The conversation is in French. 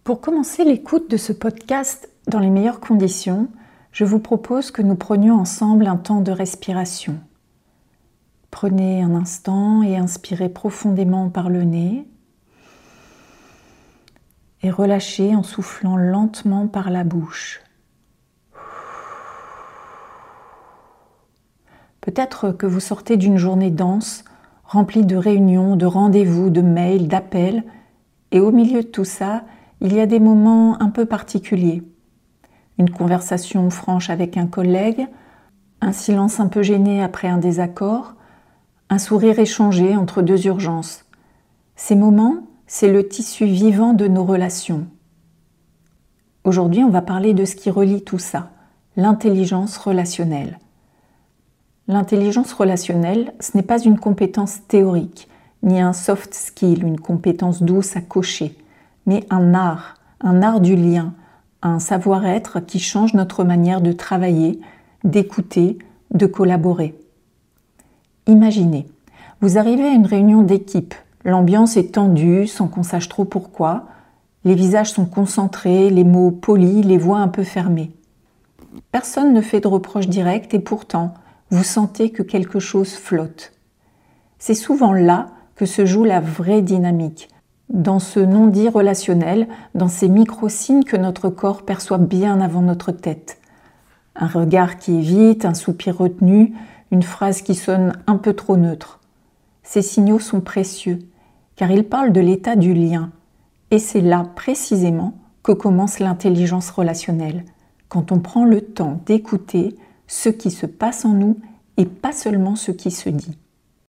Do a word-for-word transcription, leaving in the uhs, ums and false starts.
Pour commencer l'écoute de ce podcast dans les meilleures conditions, je vous propose que nous prenions ensemble un temps de respiration. Prenez un instant et inspirez profondément par le nez et relâchez en soufflant lentement par la bouche. Peut-être que vous sortez d'une journée dense, remplie de réunions, de rendez-vous, de mails, d'appels, et au milieu de tout ça, il y a des moments un peu particuliers. Une conversation franche avec un collègue, un silence un peu gêné après un désaccord, un sourire échangé entre deux urgences. Ces moments, c'est le tissu vivant de nos relations. Aujourd'hui, on va parler de ce qui relie tout ça, l'intelligence relationnelle. L'intelligence relationnelle, ce n'est pas une compétence théorique, ni un soft skill, une compétence douce à cocher, mais un art, un art du lien, un savoir-être qui change notre manière de travailler, d'écouter, de collaborer. Imaginez, vous arrivez à une réunion d'équipe, l'ambiance est tendue sans qu'on sache trop pourquoi, les visages sont concentrés, les mots polis, les voix un peu fermées. Personne ne fait de reproches directs et pourtant, vous sentez que quelque chose flotte. C'est souvent là que se joue la vraie dynamique, dans ce non-dit relationnel, dans ces micro-signes que notre corps perçoit bien avant notre tête. Un regard qui évite, un soupir retenu, une phrase qui sonne un peu trop neutre. Ces signaux sont précieux, car ils parlent de l'état du lien. Et c'est là, précisément, que commence l'intelligence relationnelle, quand on prend le temps d'écouter ce qui se passe en nous et pas seulement ce qui se dit.